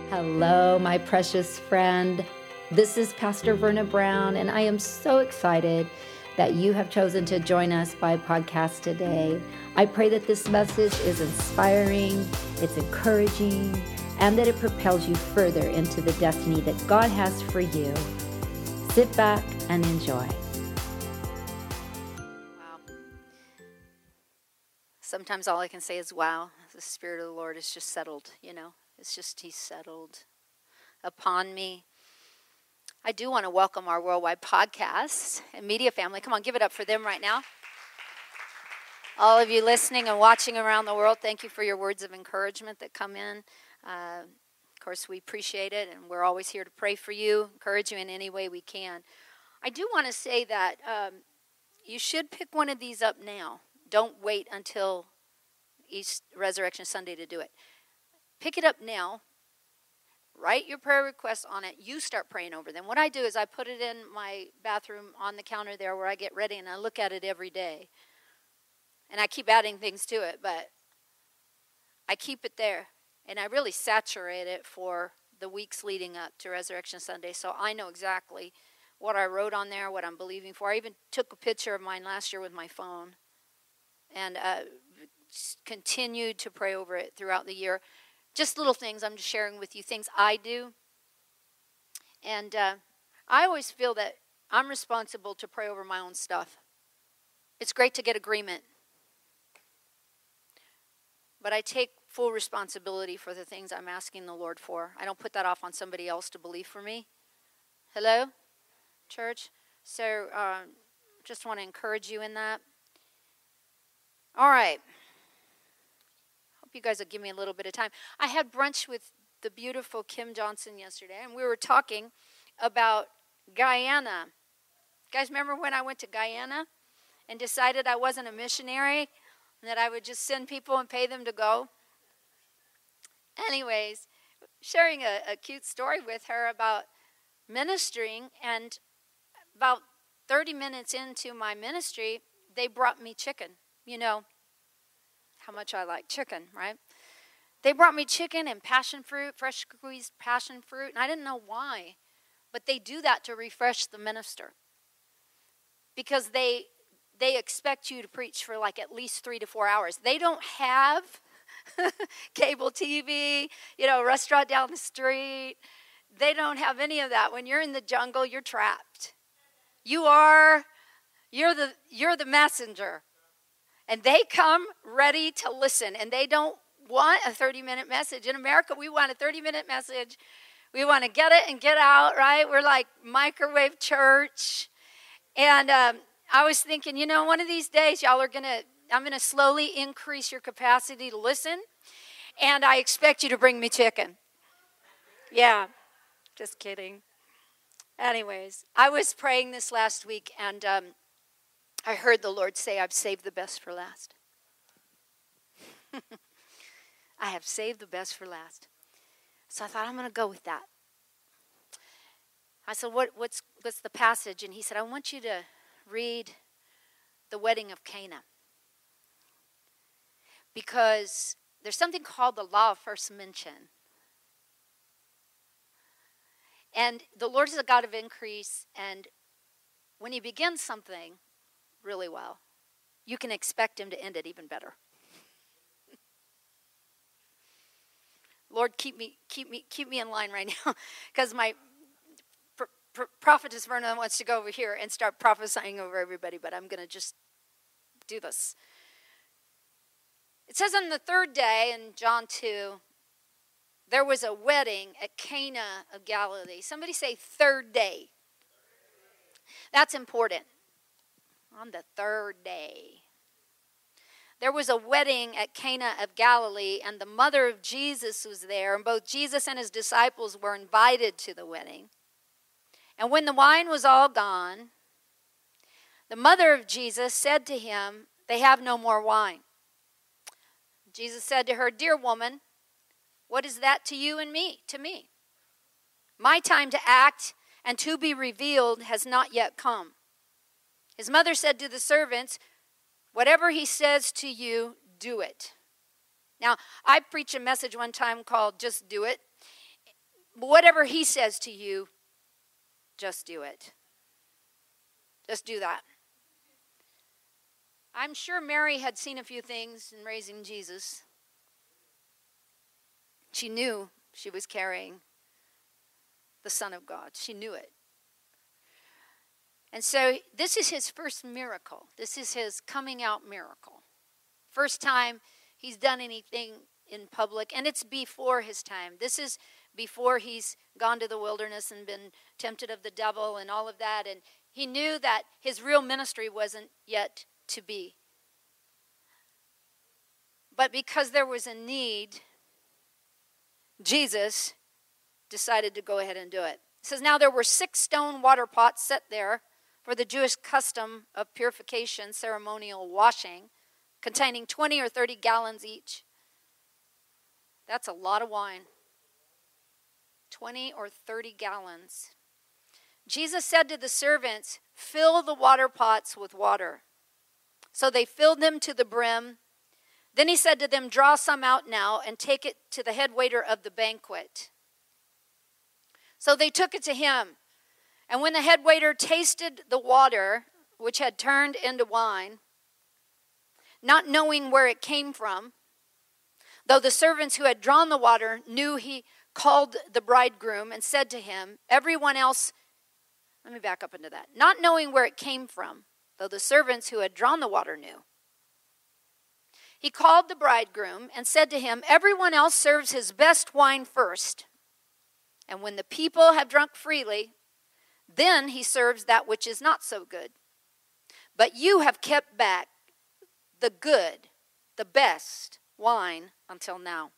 Hello, my precious friend. This is Pastor Verna Brown, and I am so excited that you have chosen to join us by podcast today. I pray that this message is inspiring, it's encouraging, and that it propels you further into the destiny that God has for you. Sit back and enjoy. Wow. Sometimes all I can say is, wow, the Spirit of the Lord is just settled, It's just He's settled upon me. I do want to welcome our worldwide podcast and media family. Come on, give it up for them right now. All of you listening and watching around the world, thank you for your words of encouragement that come in. Of course, we appreciate it, and we're always here to pray for you, encourage you in any way we can. I do want to say that you should pick one of these up now. Don't wait until Resurrection Sunday to do it. Pick it up now. Write your prayer requests on it. You start praying over them. What I do is I put it in my bathroom on the counter there where I get ready, and I look at it every day. And I keep adding things to it, but I keep it there. And I really saturate it for the weeks leading up to Resurrection Sunday, so I know exactly what I wrote on there, what I'm believing for. I even took a picture of mine last year with my phone and continued to pray over it throughout the year. Just little things I'm just sharing with you, things I do. And I always feel that I'm responsible to pray over my own stuff. It's great to get agreement. But I take full responsibility for the things I'm asking the Lord for. I don't put that off on somebody else to believe for me. Hello, church? So just want to encourage you in that. All right. Hope you guys will give me a little bit of time. I had brunch with the beautiful Kim Johnson yesterday, and we were talking about Guyana. You guys remember when I went to Guyana and decided I wasn't a missionary and that I would just send people and pay them to go? Anyways, sharing a cute story with her about ministering, and about 30 minutes into my ministry, they brought me chicken. You know how much I like chicken, right? They brought me chicken and passion fruit, fresh squeezed passion fruit, and I didn't know why, but they do that to refresh the minister, because they expect you to preach for like at least 3 to 4 hours. They don't have cable TV, restaurant down the street. They don't have any of that. When you're in the jungle, you're trapped. You're the messenger. And they come ready to listen, and they don't want a 30-minute message. In America, we want a 30-minute message. We want to get it and get out, right? We're like microwave church. And I was thinking, one of these days, I'm going to slowly increase your capacity to listen, and I expect you to bring me chicken. Yeah, just kidding. Anyways, I was praying this last week, and I heard the Lord say, I've saved the best for last. I have saved the best for last. So I thought, I'm going to go with that. I said, what's the passage? And he said, I want you to read the wedding of Cana. Because there's something called the law of first mention. And the Lord is a God of increase, and when He begins something really well, you can expect Him to end it even better. Lord, keep me in line right now, because my prophetess Verna wants to go over here and start prophesying over everybody, but I'm going to just do this. It says on the third day in John 2, there was a wedding at Cana of Galilee. Somebody say third day. That's important. On the third day. There was a wedding at Cana of Galilee, and the mother of Jesus was there, and both Jesus and his disciples were invited to the wedding. And when the wine was all gone, the mother of Jesus said to him, they have no more wine. Jesus said to her, dear woman, what is that to you and me, to me? My time to act and to be revealed has not yet come. His mother said to the servants, whatever he says to you, do it. Now, I preached a message one time called Just Do It. whatever he says to you, just do it. Just do that. I'm sure Mary had seen a few things in raising Jesus. She knew she was carrying the Son of God. She knew it. And so this is his first miracle. This is his coming out miracle. First time he's done anything in public, and it's before his time. This is before he's gone to the wilderness and been tempted of the devil and all of that. And he knew that his real ministry wasn't yet to be. But because there was a need, Jesus decided to go ahead and do it. It says, now there were 6 stone water pots set there for the Jewish custom of purification, ceremonial washing, containing 20 or 30 gallons each. That's a lot of wine. 20 or 30 gallons. Jesus said to the servants, fill the water pots with water. So they filled them to the brim. Then he said to them, draw some out now and take it to the head waiter of the banquet. So they took it to him. And when the head waiter tasted the water, which had turned into wine, not knowing where it came from, though the servants who had drawn the water knew, he called the bridegroom and said to him, everyone else, let me back up into that. Not knowing where it came from, though the servants who had drawn the water knew. He called the bridegroom and said to him, everyone else serves his best wine first. And when the people have drunk freely, then he serves that which is not so good. But you have kept back the good, the best wine until now.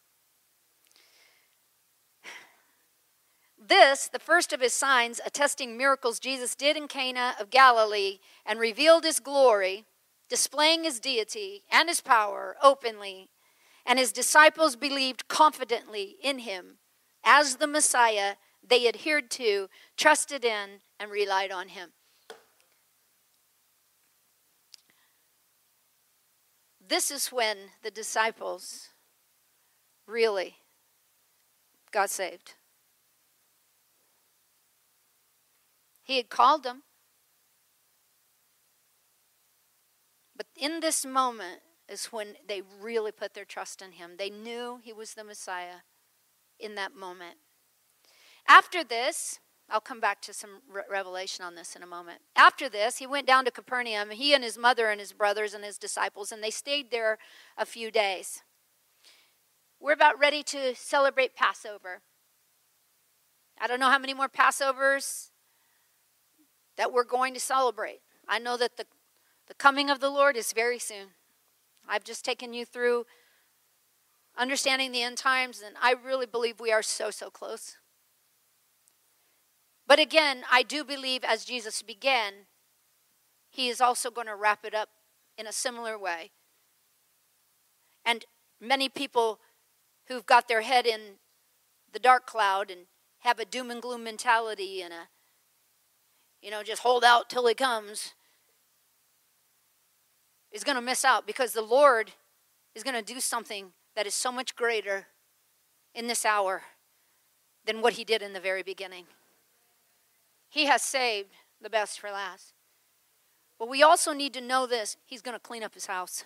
This, the first of his signs, attesting miracles Jesus did in Cana of Galilee and revealed his glory, displaying his deity and his power openly, and his disciples believed confidently in him as the Messiah they adhered to, trusted in, and relied on him. This is when the disciples really got saved. He had called them. But in this moment is when they really put their trust in him. They knew he was the Messiah in that moment. After this, I'll come back to some revelation on this in a moment. After this, he went down to Capernaum, he and his mother and his brothers and his disciples, and they stayed there a few days. We're about ready to celebrate Passover. I don't know how many more Passovers that we're going to celebrate. I know that the coming of the Lord is very soon. I've just taken you through understanding the end times, and I really believe we are so close. But again, I do believe as Jesus began, he is also going to wrap it up in a similar way. And many people who've got their head in the dark cloud and have a doom and gloom mentality and just hold out till he comes, is going to miss out, because the Lord is going to do something that is so much greater in this hour than what he did in the very beginning. He has saved the best for last. But we also need to know this. He's going to clean up his house.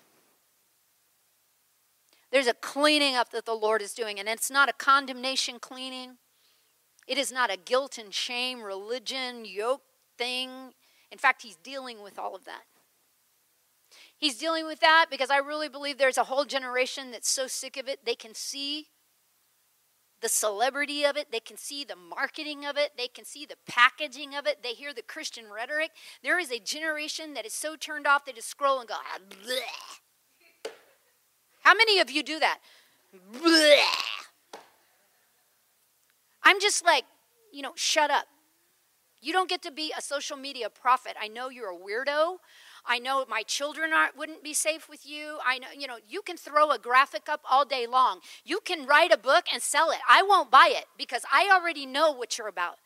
There's a cleaning up that the Lord is doing. And it's not a condemnation cleaning. It is not a guilt and shame, religion, yoke thing. In fact, he's dealing with all of that. He's dealing with that because I really believe there's a whole generation that's so sick of it. They can see the celebrity of it. They can see the marketing of it. They can see the packaging of it. They hear the Christian rhetoric. There is a generation that is so turned off they just scroll and go, bleh. How many of you do that? Bleh. I'm just like, shut up. You don't get to be a social media prophet. I know you're a weirdo. I know my children wouldn't be safe with you. I know, you can throw a graphic up all day long. You can write a book and sell it. I won't buy it because I already know what you're about.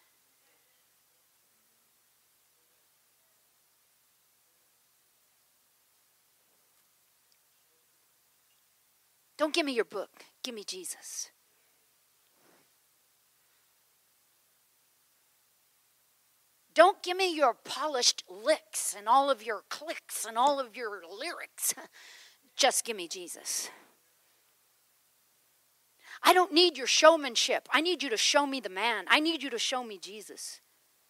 Don't give me your book. Give me Jesus. Don't give me your polished licks and all of your clicks and all of your lyrics. Just give me Jesus. I don't need your showmanship. I need you to show me the man. I need you to show me Jesus.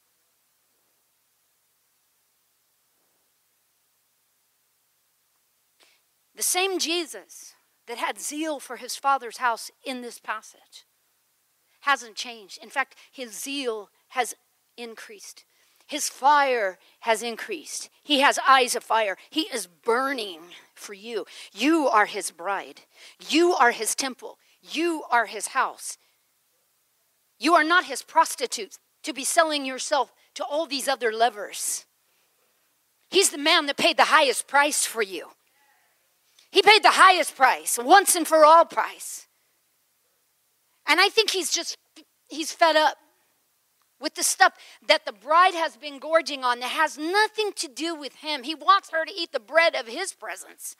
The same Jesus that had zeal for his Father's house in this passage hasn't changed. In fact, his zeal has increased. His fire has increased. He has eyes of fire. He is burning for you. You are his bride. You are his temple. You are his house. You are not his prostitutes to be selling yourself to all these other lovers. He's the man that paid the highest price for you. He paid the highest price, once and for all price. And I think he's fed up with the stuff that the bride has been gorging on that has nothing to do with him. He wants her to eat the bread of his presence.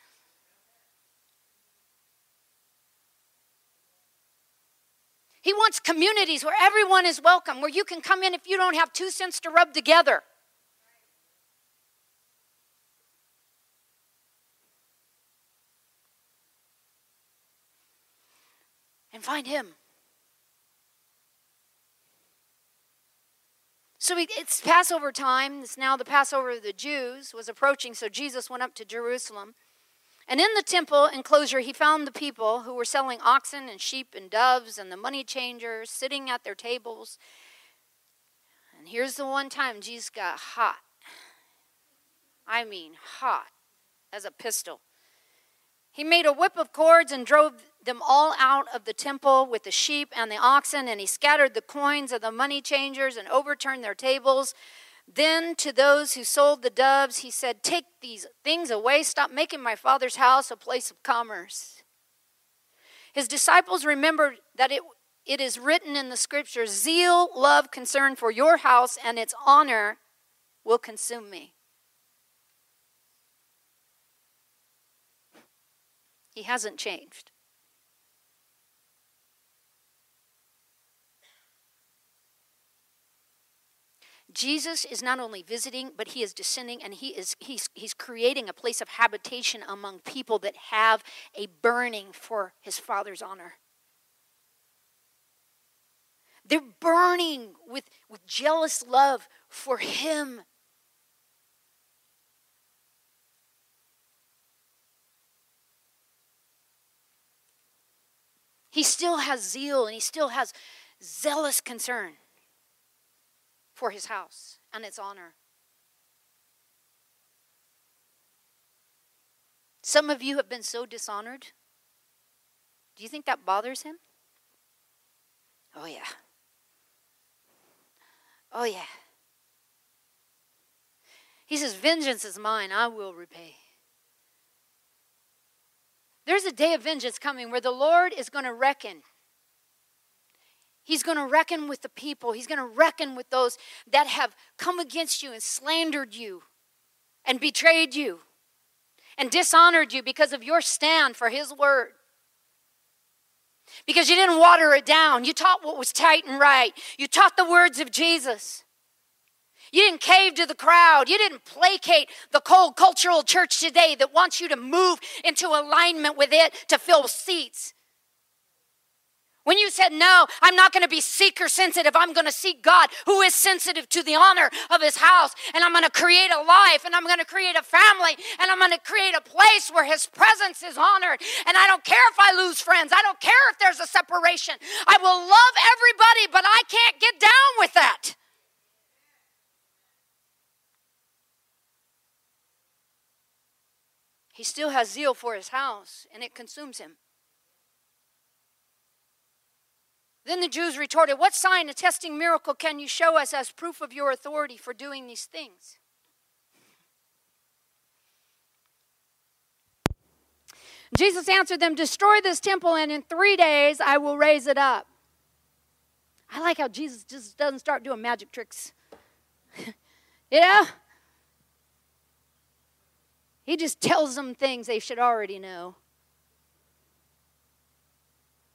He wants communities where everyone is welcome, where you can come in if you don't have 2 cents to rub together. And find him. So it's Passover time. It's now the Passover of the Jews was approaching, so Jesus went up to Jerusalem. And in the temple enclosure, he found the people who were selling oxen and sheep and doves and the money changers sitting at their tables. And here's the one time Jesus got hot. I mean hot as a pistol. He made a whip of cords and drove them all out of the temple with the sheep and the oxen, and he scattered the coins of the money changers and overturned their tables. Then to those who sold the doves, he said, "Take these things away. Stop making my Father's house a place of commerce." His disciples remembered that it is written in the scriptures, "Zeal, love, concern for your house and its honor will consume me." He hasn't changed. Jesus is not only visiting, but he is descending, and he's creating a place of habitation among people that have a burning for his Father's honor. They're burning with jealous love for him. He still has zeal and he still has zealous concern for his house and its honor. Some of you have been so dishonored. Do you think that bothers him? Oh yeah. Oh yeah. He says, "Vengeance is mine, I will repay." There's a day of vengeance coming where the Lord is going to reckon. He's going to reckon with the people. He's going to reckon with those that have come against you and slandered you and betrayed you and dishonored you because of your stand for his word. Because you didn't water it down. You taught what was tight and right. You taught the words of Jesus. You didn't cave to the crowd. You didn't placate the cold cultural church today that wants you to move into alignment with it to fill seats. When you said, "No, I'm not going to be seeker sensitive. I'm going to seek God who is sensitive to the honor of his house. And I'm going to create a life, and I'm going to create a family, and I'm going to create a place where his presence is honored. And I don't care if I lose friends. I don't care if there's a separation. I will love everybody, but I can't get down with that." He still has zeal for his house, and it consumes him. Then the Jews retorted, "What sign, attesting miracle can you show us as proof of your authority for doing these things?" Jesus answered them, "Destroy this temple, and in 3 days I will raise it up." I like how Jesus just doesn't start doing magic tricks. He just tells them things they should already know.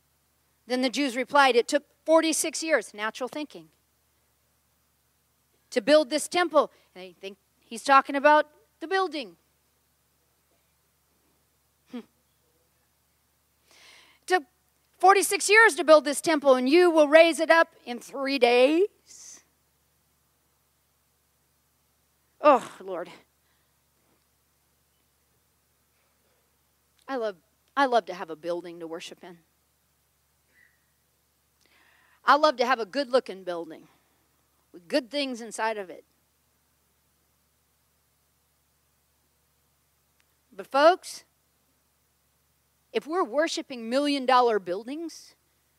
Then the Jews replied, "It took 46 years," natural thinking, to build this temple. And they think he's talking about the building. It took 46 years to build this temple, and you will raise it up in 3 days. Oh, Lord. I love to have a building to worship in. I love to have a good-looking building with good things inside of it. But folks, if we're worshiping million-dollar buildings,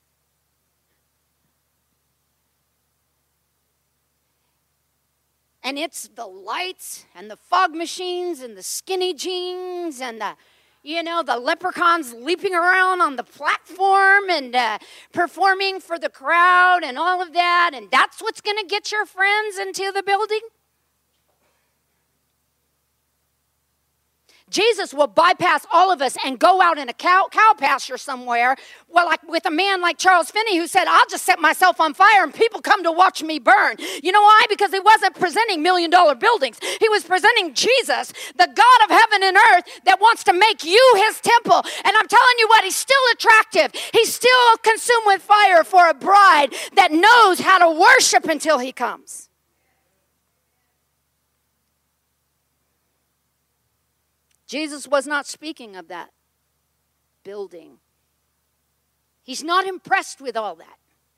and it's the lights and the fog machines and the skinny jeans and the leprechauns leaping around on the platform and performing for the crowd and all of that, and that's what's going to get your friends into the building? Jesus will bypass all of us and go out in a cow pasture somewhere, well, like with a man like Charles Finney who said, I'll just set myself on fire and people come to watch me burn. You know why? Because he wasn't presenting million-dollar buildings. He was presenting Jesus, the God of heaven and earth that wants to make you his temple. And I'm telling you what, he's still attractive. He's still consumed with fire for a bride that knows how to worship until he comes. Jesus was not speaking of that building. He's not impressed with all that.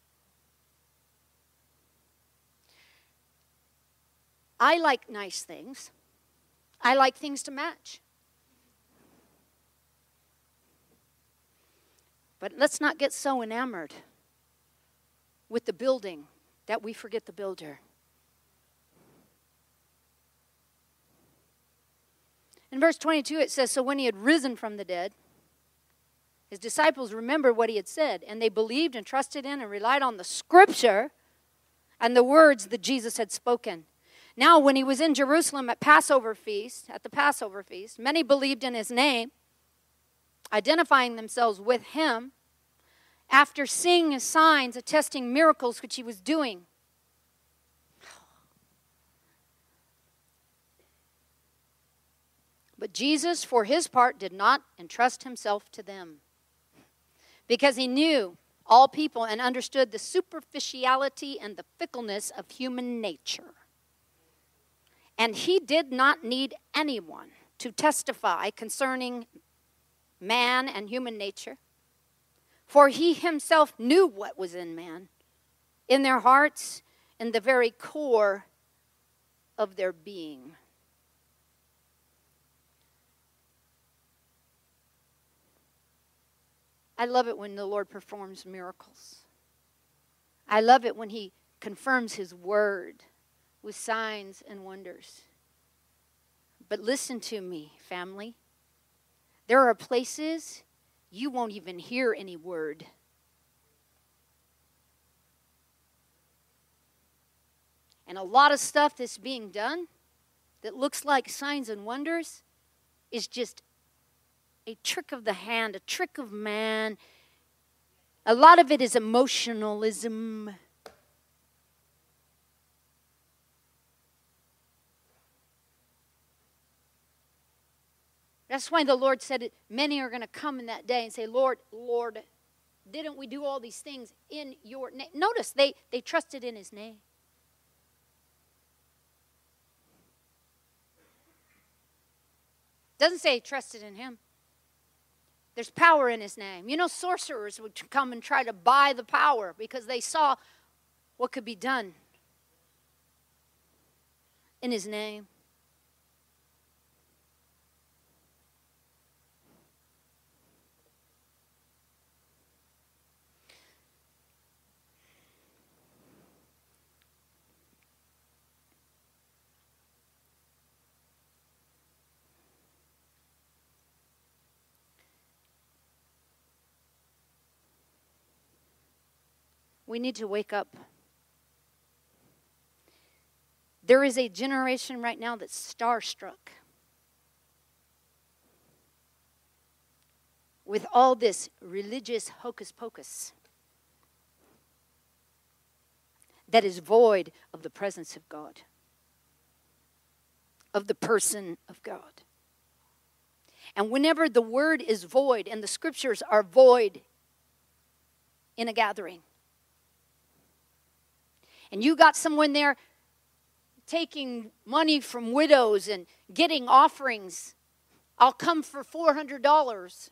I like nice things. I like things to match. But let's not get so enamored with the building that we forget the builder. In verse 22 it says, so when he had risen from the dead, his disciples remembered what he had said, and they believed and trusted in and relied on the scripture and the words that Jesus had spoken. Now when he was in Jerusalem at the Passover feast, many believed in his name, identifying themselves with him after seeing his signs, attesting miracles which he was doing. But Jesus, for his part, did not entrust himself to them, because he knew all people and understood the superficiality and the fickleness of human nature. And he did not need anyone to testify concerning man and human nature, for he himself knew what was in man, in their hearts, in the very core of their being. I love it when the Lord performs miracles. I love it when he confirms his word with signs and wonders. But listen to me, family. There are places you won't even hear any word. And a lot of stuff that's being done that looks like signs and wonders is just a trick of the hand, a trick of man. A lot of it is emotionalism. That's why the Lord said many are going to come in that day and say, Lord, Lord, didn't we do all these things in your name? Notice they trusted in his name. Doesn't say trusted in him. There's power in his name. You know, sorcerers would come and try to buy the power because they saw what could be done in his name. We need to wake up. There is a generation right now that's starstruck with all this religious hocus pocus that is void of the presence of God. of the person of God. And whenever the word is void and the scriptures are void in a gathering, and you got someone there taking money from widows and getting offerings, I'll come for $400.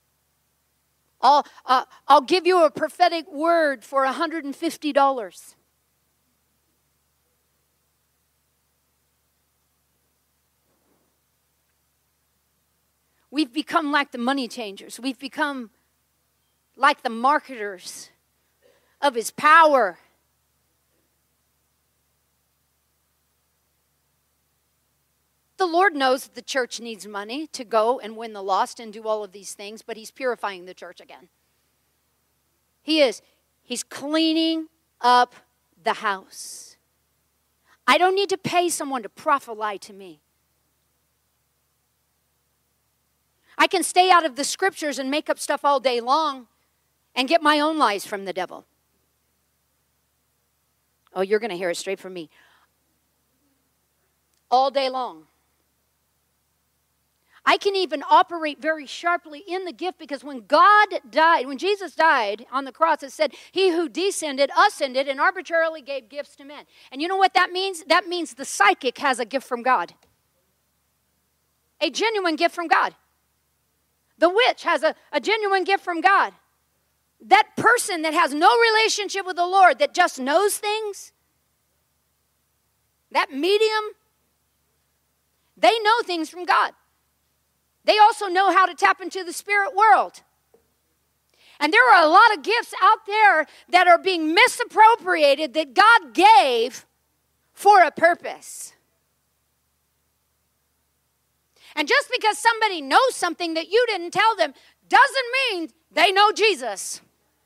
I'll give you a prophetic word for $150. We've become like the money changers. We've become like the marketers of his power. The Lord knows that the church needs money to go and win the lost and do all of these things, but he's purifying the church again. He is. He's cleaning up the house. I don't need to pay someone to prophesy to me. I can stay out of the scriptures and make up stuff all day long and get my own lies from the devil. Oh, you're going to hear it straight from me. All day long. I can even operate very sharply in the gift, because when God died, when Jesus died on the cross, it said, he who descended, ascended, and arbitrarily gave gifts to men. And you know what that means? That means the psychic has a gift from God. A genuine gift from God. The witch has a genuine gift from God. That person that has no relationship with the Lord, that just knows things, that medium, they know things from God. They also know how to tap into the spirit world. And there are a lot of gifts out there that are being misappropriated that God gave for a purpose. And just because somebody knows something that you didn't tell them doesn't mean they know Jesus.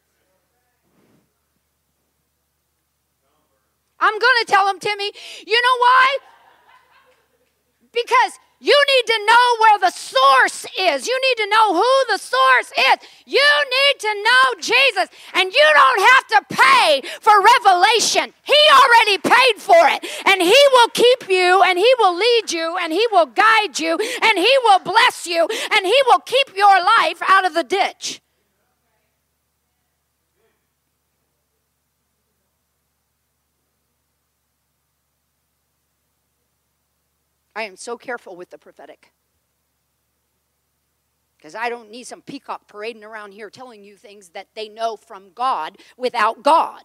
I'm going to tell them, Timmy. You know why? Because you need to know where the source is. You need to know who the source is. You need to know Jesus. And you don't have to pay for revelation. He already paid for it. And he will keep you, and he will lead you, and he will guide you, and he will bless you, and he will keep your life out of the ditch. I am so careful with the prophetic, because I don't need some peacock parading around here telling you things that they know from God without God.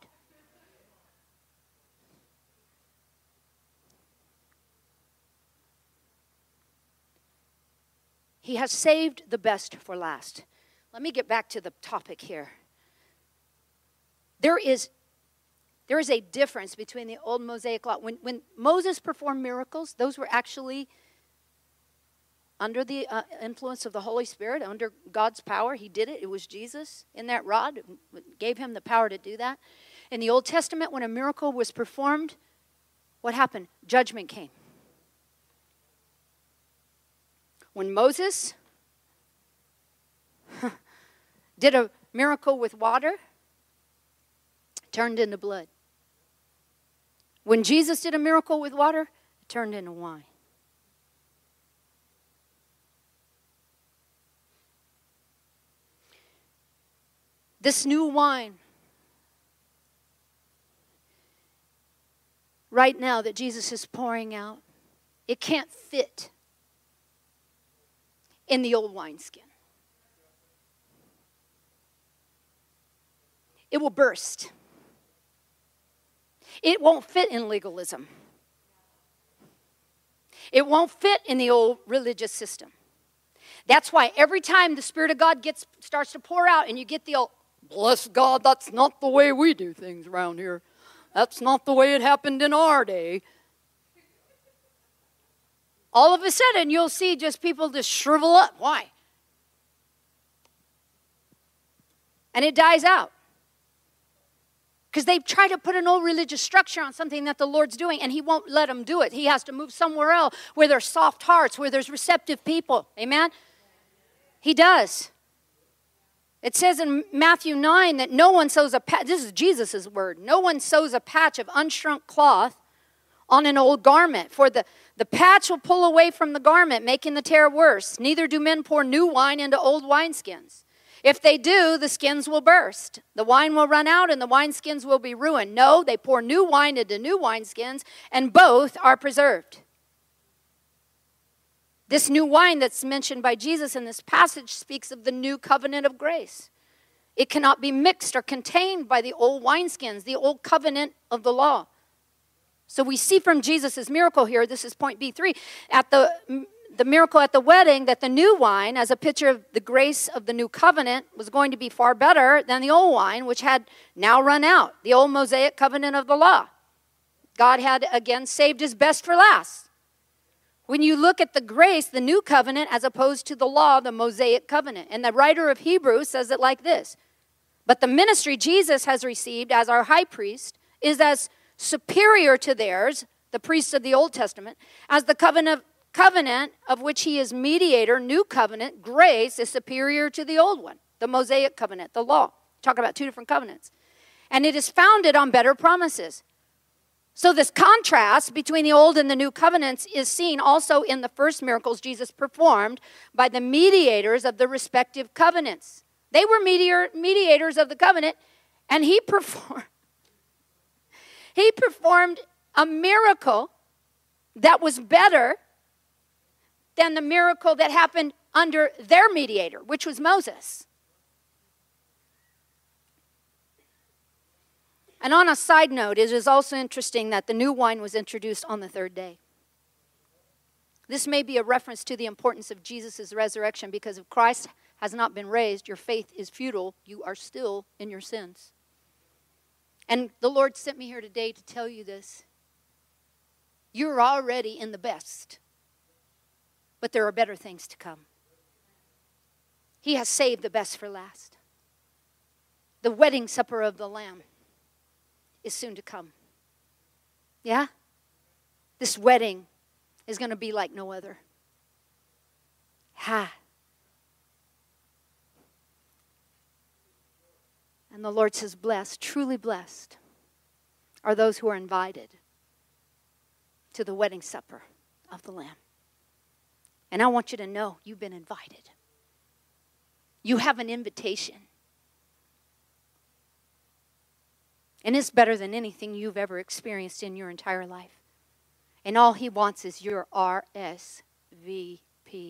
He has saved the best for last. Let me get back to the topic here. There is a difference between the old Mosaic law. When Moses performed miracles, those were actually under the influence of the Holy Spirit, under God's power. He did it. It was Jesus in that rod, gave him the power to do that. In the Old Testament, when a miracle was performed, what happened? Judgment came. When Moses did a miracle with water, it turned into blood. When Jesus did a miracle with water, it turned into wine. This new wine, right now, that Jesus is pouring out, it can't fit in the old wineskin. It will burst. It won't fit in legalism. It won't fit in the old religious system. That's why every time the Spirit of God starts to pour out and you get the old, bless God, that's not the way we do things around here. That's not the way it happened in our day. All of a sudden, you'll see just people just shrivel up. Why? And it dies out. Because they try to put an old religious structure on something that the Lord's doing, and he won't let them do it. He has to move somewhere else where there's soft hearts, where there's receptive people. Amen? He does. It says in Matthew 9 that no one sews a patch. This is Jesus' word. No one sews a patch of unshrunk cloth on an old garment. For the patch will pull away from the garment, making the tear worse. Neither do men pour new wine into old wineskins. If they do, the skins will burst. The wine will run out and the wineskins will be ruined. No, they pour new wine into new wineskins, and both are preserved. This new wine that's mentioned by Jesus in this passage speaks of the new covenant of grace. It cannot be mixed or contained by the old wineskins, the old covenant of the law. So we see from Jesus' miracle here, this is point B3, at the miracle at the wedding, that the new wine, as a picture of the grace of the new covenant, was going to be far better than the old wine, which had now run out, the old Mosaic covenant of the law. God had again saved his best for last. When you look at the grace, the new covenant, as opposed to the law, the Mosaic covenant. And the writer of Hebrews says it like this: but the ministry Jesus has received as our high priest is as superior to theirs, the priests of the Old Testament, as the covenant of which he is mediator. New covenant, grace, is superior to the old one, the Mosaic covenant, the law. Talk about two different covenants. And it is founded on better promises. So this contrast between the old and the new covenants is seen also in the first miracles Jesus performed by the mediators of the respective covenants. They were mediators of the covenant, and he performed a miracle that was better than the miracle that happened under their mediator, which was Moses. And on a side note, it is also interesting that the new wine was introduced on the third day. This may be a reference to the importance of Jesus' resurrection, because if Christ has not been raised, your faith is futile. You are still in your sins. And the Lord sent me here today to tell you this. You're already in the best, but there are better things to come. He has saved the best for last. The wedding supper of the Lamb is soon to come. Yeah? This wedding is going to be like no other. Ha! And the Lord says, blessed, truly blessed, are those who are invited to the wedding supper of the Lamb. And I want you to know you've been invited. You have an invitation. And it's better than anything you've ever experienced in your entire life. And all he wants is your RSVP.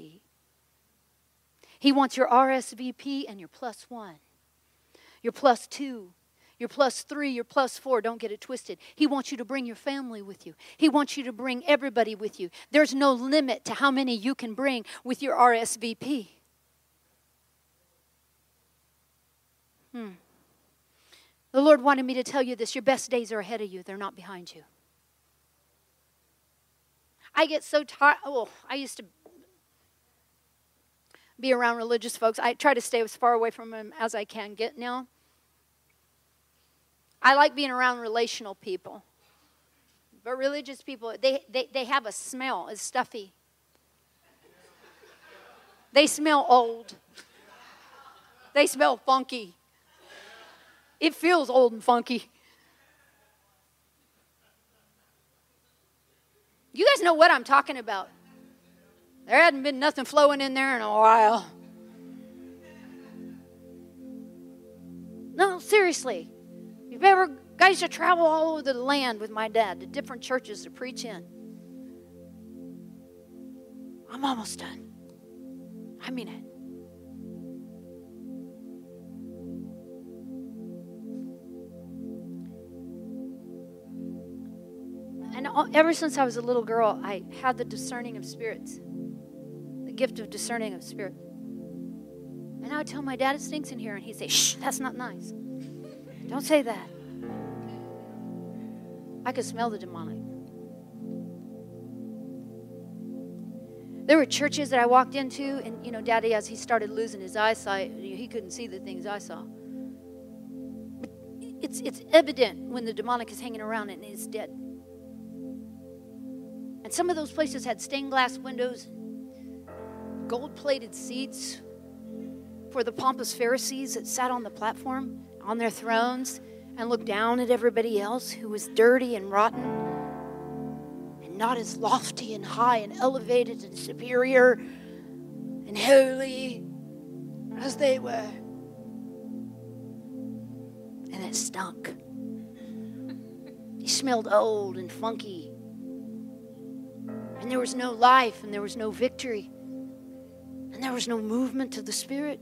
He wants your RSVP and your +1, your +2, your +3, your +4. Don't get it twisted. He wants you to bring your family with you. He wants you to bring everybody with you. There's no limit to how many you can bring with your RSVP. The Lord wanted me to tell you this. Your best days are ahead of you. They're not behind you. I get so tired. Oh, I used to be around religious folks. I try to stay as far away from them as I can get now. I like being around relational people. But religious people, they have a smell. It's stuffy. They smell old. They smell funky. It feels old and funky. You guys know what I'm talking about. There hadn't been nothing flowing in there in a while. No, seriously. You've ever, I used to travel all over the land with my dad to different churches to preach in. I'm almost done. I mean it. And ever since I was a little girl, I had the discerning of spirits, the gift of discerning of spirit. And I would tell my dad, it stinks in here, and he'd say, shh, that's not nice. Don't say that. I could smell the demonic. There were churches that I walked into, and, Daddy, as he started losing his eyesight, he couldn't see the things I saw. But it's evident when the demonic is hanging around and it's dead. And some of those places had stained glass windows, gold-plated seats for the pompous Pharisees that sat on the platform, on their thrones, and looked down at everybody else who was dirty and rotten. not as lofty and high and elevated and superior and holy as they were. And it stunk. He smelled old and funky. And there was no life, and there was no victory, and there was no movement of the Spirit.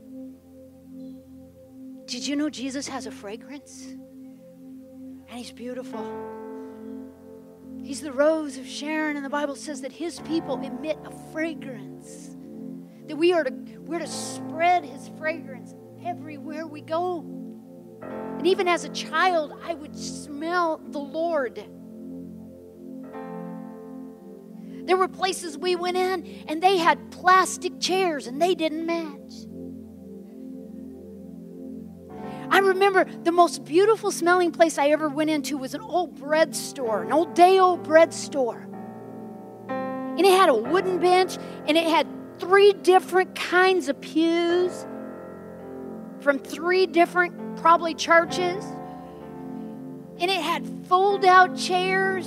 Did you know Jesus has a fragrance? And he's beautiful. He's the rose of Sharon, and the Bible says that his people emit a fragrance. That we're to spread his fragrance everywhere we go. And even as a child, I would smell the Lord. There were places we went in, and they had plastic chairs, and they didn't match. I remember the most beautiful smelling place I ever went into was an old bread store, an old day-old bread store. And it had a wooden bench, and it had 3 different kinds of pews from 3 different, probably, churches. And it had fold-out chairs.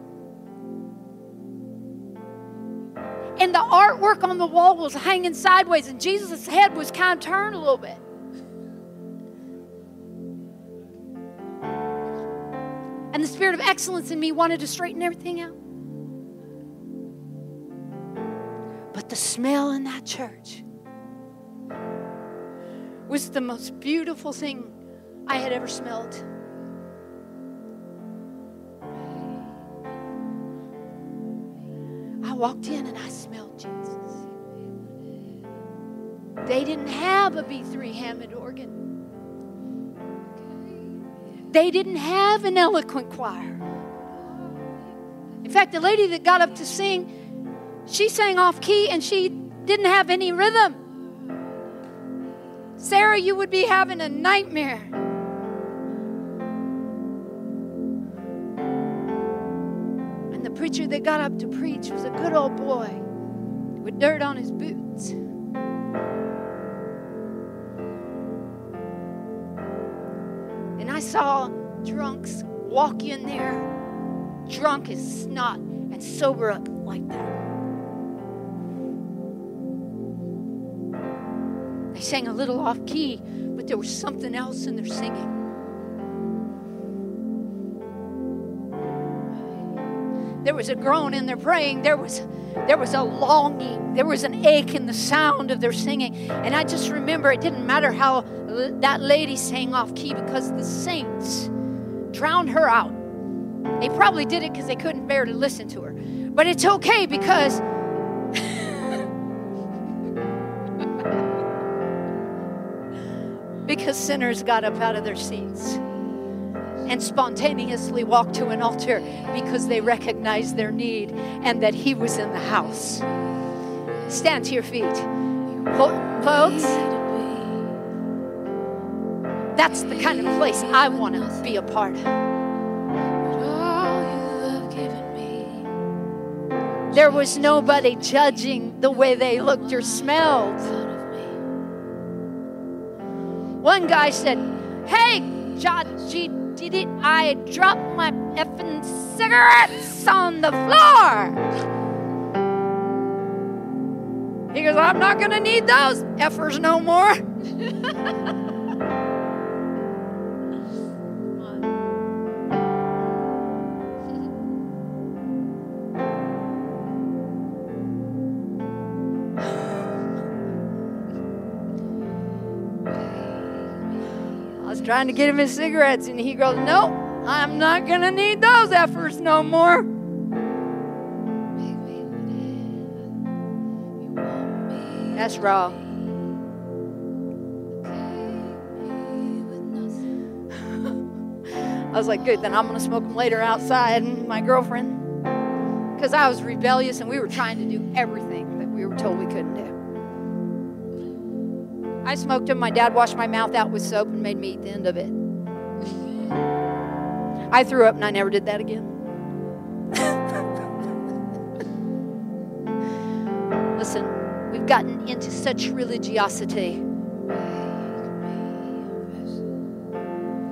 And the artwork on the wall was hanging sideways, and Jesus' head was kind of turned a little bit. And the spirit of excellence in me wanted to straighten everything out. But the smell in that church was the most beautiful thing I had ever smelled. I walked in and I smelled Jesus. They didn't have a B3 Hammond organ. They didn't have an eloquent choir. In fact, the lady that got up to sing, she sang off key and she didn't have any rhythm. Sarah, you would be having a nightmare. And the preacher that got up to preach was a good old boy with dirt on his boots. And I saw drunks walk in there, drunk as snot, and sober up like that. They sang a little off key, but there was something else in their singing. There was a groan in their praying. There was a longing. There was an ache in the sound of their singing. And I just remember it didn't matter how that lady sang off key, because the saints drowned her out. They probably did it because they couldn't bear to listen to her. But it's okay, because because sinners got up out of their seats and spontaneously walked to an altar because they recognized their need and that he was in the house. Stand to your feet. Folks, that's the kind of place I want to be a part of. There was nobody judging the way they looked or smelled. One guy said, "Hey, Judgy, did it? I dropped my effing cigarettes on the floor." He goes, "I'm not going to need those effers no more." Trying to get him his cigarettes, and he goes, "Nope, I'm not gonna need those efforts no more." That's raw. I was like, good, then I'm gonna smoke them later outside, and my girlfriend, because I was rebellious and we were trying to do everything that we were told we couldn't do. I smoked them. My dad washed my mouth out with soap and made me eat the end of it. I threw up and I never did that again. Listen, we've gotten into such religiosity.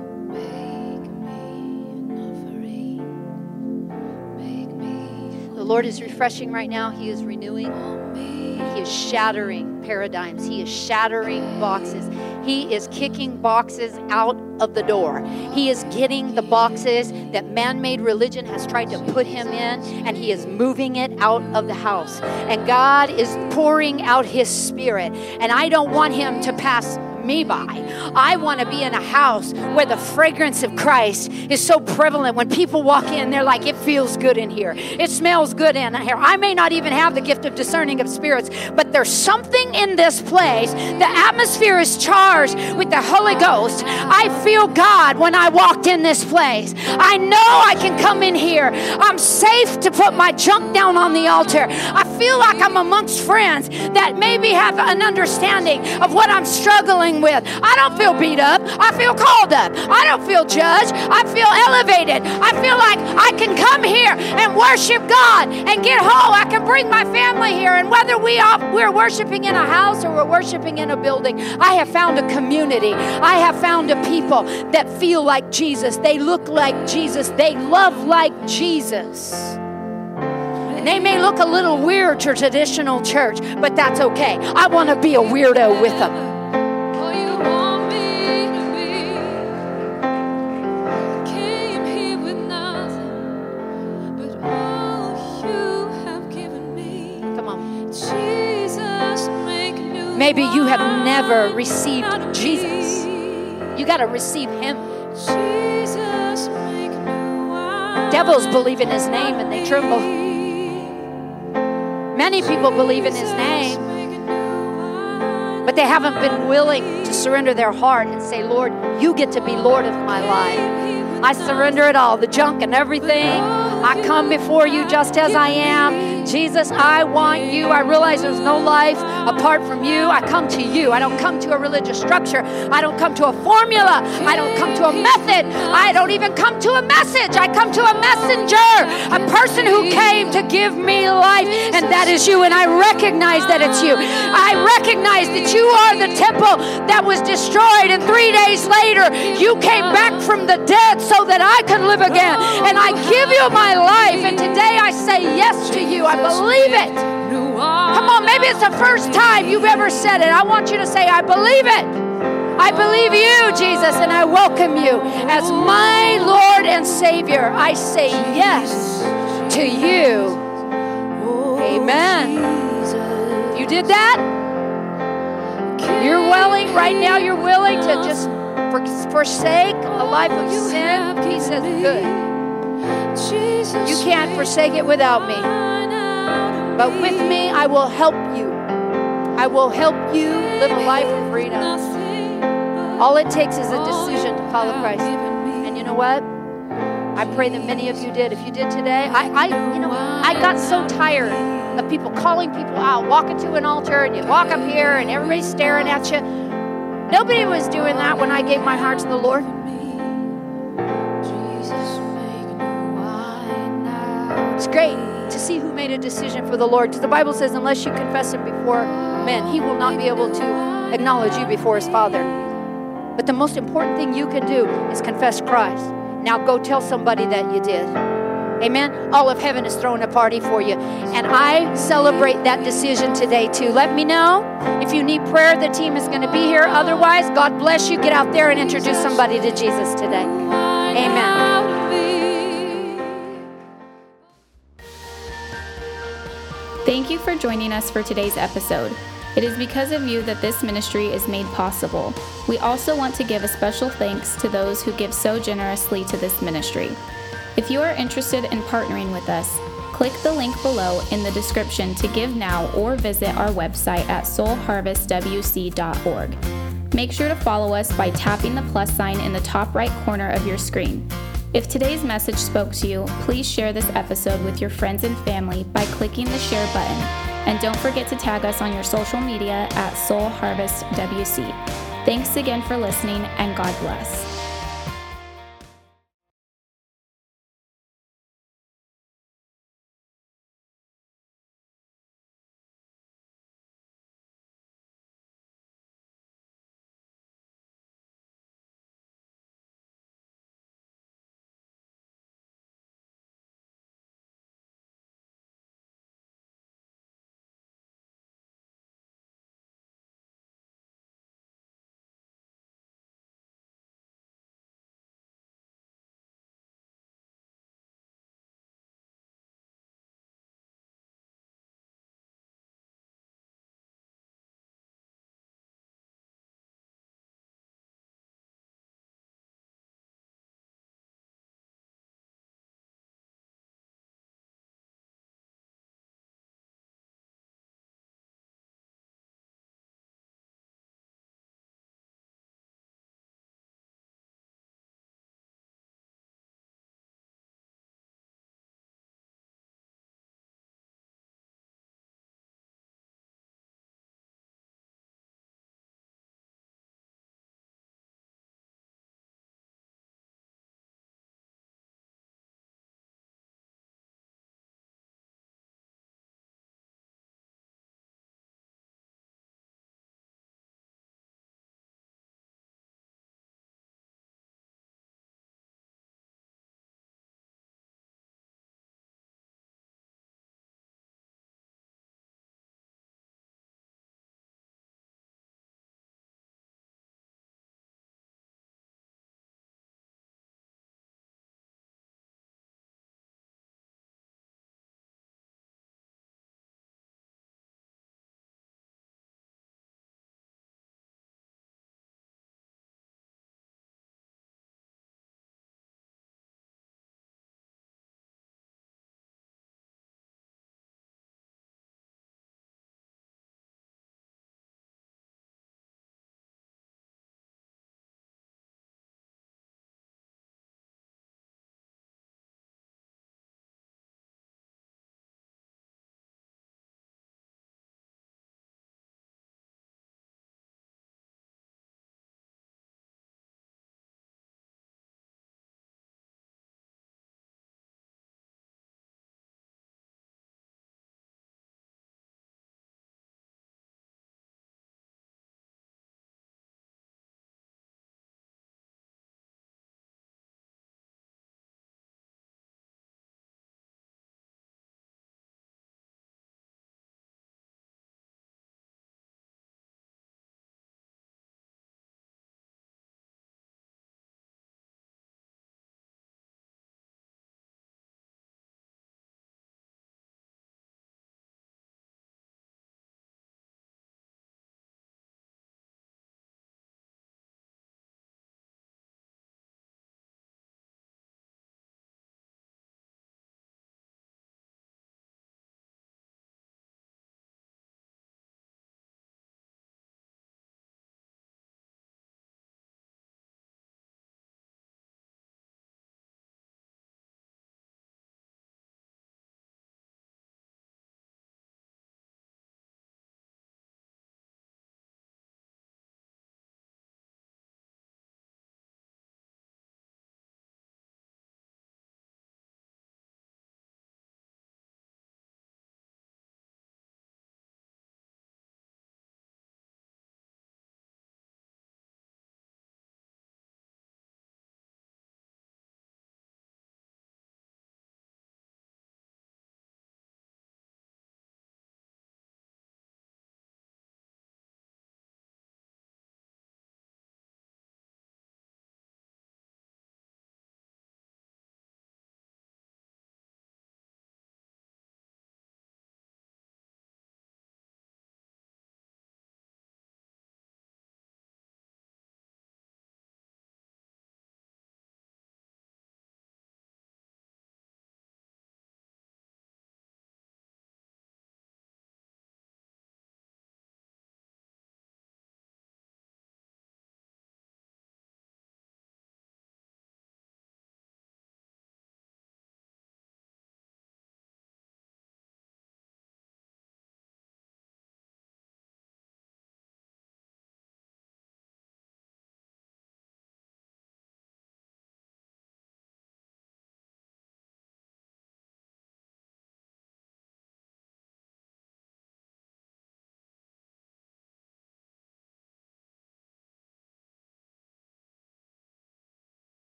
The Lord is refreshing right now. He is renewing. He is shattering paradigms. He is shattering boxes. He is kicking boxes out of the door. He is getting the boxes that man-made religion has tried to put him in, and he is moving it out of the house. And God is pouring out his Spirit, and I don't want him to pass me by. I want to be in a house where the fragrance of Christ is so prevalent. When people walk in, they're like, it feels good in here. It smells good in here. I may not even have the gift of discerning of spirits, but there's something in this place. The atmosphere is charged with the Holy Ghost. I feel God when I walked in this place. I know I can come in here. I'm safe to put my junk down on the altar. I feel like I'm amongst friends that maybe have an understanding of what I'm struggling with. I don't feel beat up. I feel called up. I don't feel judged. I feel elevated. I feel like I can come here and worship God and get whole. I can bring my family here, and whether we're worshiping in a house or we're worshiping in a building, I have found a community. I have found a people that feel like Jesus. They look like Jesus. They love like Jesus. And they may look a little weird to traditional church, but that's okay. I want to be a weirdo with them. Maybe you have never received Jesus. You got to receive him. Devils believe in his name and they tremble. Many people believe in his name, but they haven't been willing to surrender their heart and say, Lord, you get to be Lord of my life. I surrender it all, the junk and everything. I come before you just as I am. Jesus, I want you. I realize there's no life apart from you. I come to you. I don't come to a religious structure. I don't come to a formula. I don't come to a method. I don't even come to a message. I come to a messenger, a person who came to give me life, and that is you. And I recognize that it's you. I recognize that you are the temple that was destroyed, and 3 days later you came back from the dead so that I could live again. And I give you my life, and today I say yes to you. I believe it. Come on, maybe it's the first time you've ever said it. I want you to say, I believe it. I believe you, Jesus, and I welcome you as my Lord and Savior. I say yes to you. Amen. You did that? You're willing, right now you're willing to just forsake a life of sin. He says, good. You can't forsake it without me. But with me, I will help you. I will help you live a life of freedom. All it takes is a decision to follow Christ. And you know what? I pray that many of you did. If you did today, I got so tired of people calling people out, walking to an altar, and you walk up here and everybody's staring at you. Nobody was doing that when I gave my heart to the Lord. It's great to see who made a decision for the Lord, because the Bible says unless you confess him before men, he will not be able to acknowledge you before his Father. But the most important thing you can do is confess Christ. Now go tell somebody that you did. Amen. All of heaven is throwing a party for you. And I celebrate that decision today too. Let me know if you need prayer. The team is going to be here. Otherwise, God bless you. Get out there and introduce somebody to Jesus today. Amen. Thank you for joining us for today's episode. It is because of you that this ministry is made possible. We also want to give a special thanks to those who give so generously to this ministry. If you are interested in partnering with us, click the link below in the description to give now or visit our website at soulharvestwc.org. Make sure to follow us by tapping the plus sign in the top right corner of your screen. If today's message spoke to you, please share this episode with your friends and family by clicking the share button. And don't forget to tag us on your social media at soulharvestwc. Thanks again for listening, and God bless.